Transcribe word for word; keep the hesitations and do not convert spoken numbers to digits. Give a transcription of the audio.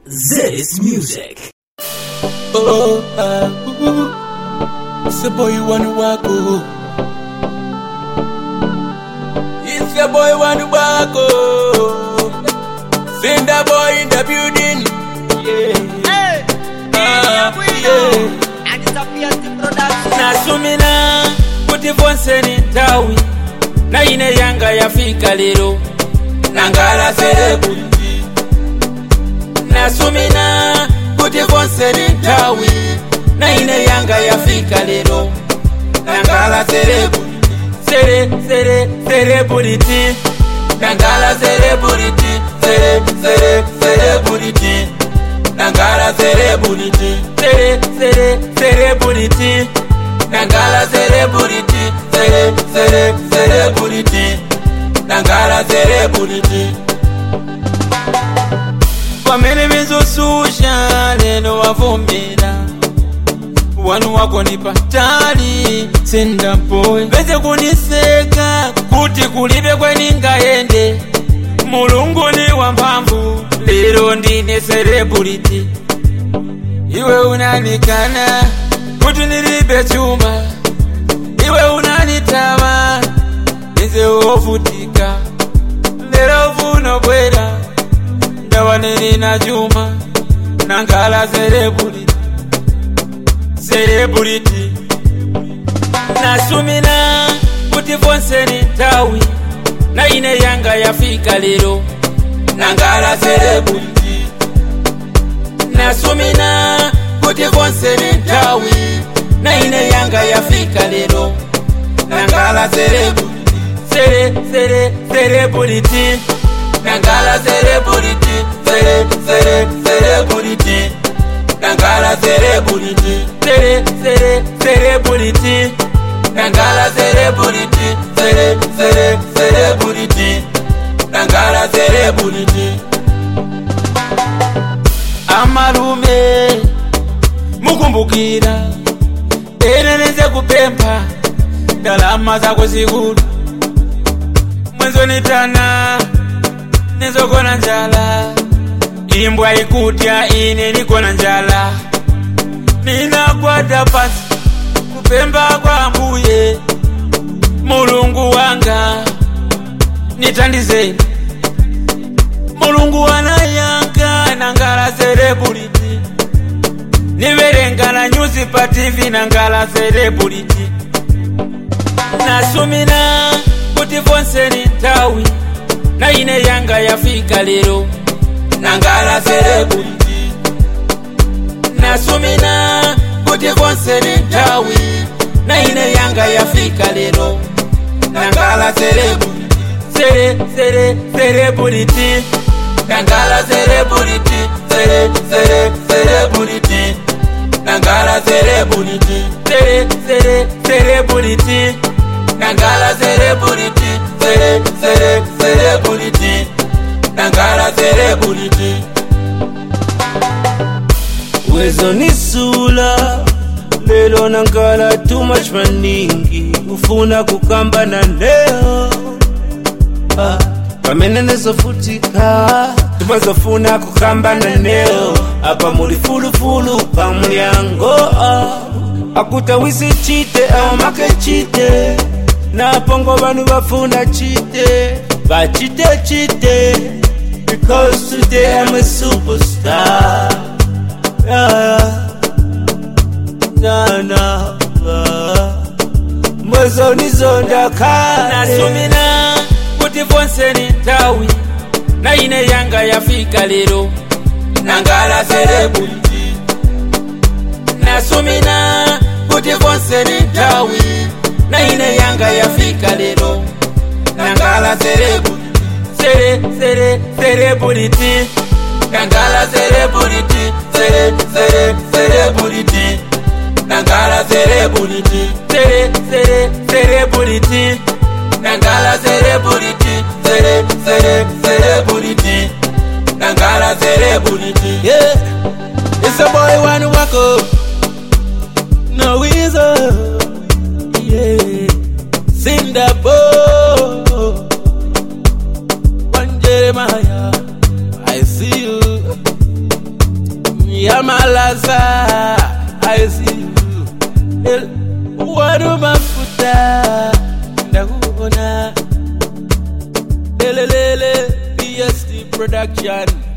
This music. Oh, uh, ooh, it's the boy you wanna walk, oh. It's the boy wanna walk, oh. Send the boy in the building, yeah. Hey, Ah, yeah. and it's a P S T production. Nasumina kuti vonse ni tawi na ine yanga yafika lero nangala celebrity. Nasumina kuti vonse ni tawi na ine yanga yafika lero nangala celebrity. Cele cele celebrity nangala celebrity. Cele cele celebrity nangala celebrity. Cele cele celebrity nangala celebrity. Cele cele celebrity nangala celebrity. Pamene mizosusha leno wavomera wanu wako ni patali senda boy beze kuniseka kuti kulibe kweningaende mulungu ni wamphamvu lero ndine celebrity. Iwe unanikana kuti nilibe chuma, iwe unanitama nize ovutika lero vuno bwera ndawaneni na juma nangala celebrity. Celebrity nasumina kuti vonse ni tawi na ine yanga yafika lero nangala celebrity. Nasumina kuti vonse ni tawi na ine yanga yafika lero nangala celebrity. Cele cele celebrity nangala celebrity. Cele cele celebrity nangala celebrity. Cele cele celebrity nangala celebrity. Cele cele celebrity nangala celebrity. Amalume mukumbukira ene neze kupempa dalama zako zikulu mwenzo nitana nizokona njala imbwa ikutya ine nikona njala ninakwata pasi kupemba kwa mbuye mulungu wanga nitandizeni mulungu wanayanka nangala celebrity. Niverengana nyuzi pa T V nangala celebrity. Nasumina kuti vonse ni tawi na ine yanga yafika lero nangala celebrity. Nasumina kuti vonse ni tawi na ine yanga yafika lero nangala celebrity. Cele cele celebrity nangala celebrity. Cele cele celebrity nangala celebrity. Cele cele celebrity nangala celebrity. Cele cele celebrity nangala celebrity. Wezo nisula lelo nangala too much maningi ufuna kukamba na leo ah. Pamene nezofutika tumazofuna kukamba na leo apa muli fulu fulu pa mulyango ah. Akutawisi chite au make chite na pongo banu bafuna chite ba chite chite because today I'm a superstar. Yeah, na na mwezo nizonda kale. Nasumina kuti vonse ni tawi na ine yanga yafika lero nangala celebrity. Nasumina kuti vonse ni tawi na ine yanga yafika lero nangala celebrity. Cele cele celebrity nangala celebrity. Cele cele celebrity nangala celebrity. Cele cele celebrity nangala celebrity. Cele cele celebrity nangala celebrity. Yeah, it's a boy wanna walk up. No weasel. Yeah, sing the boy. One Jeremiah, I see you. Samalaza, I see you. El wanu mafuta ndakubona. Lele lele P S D production.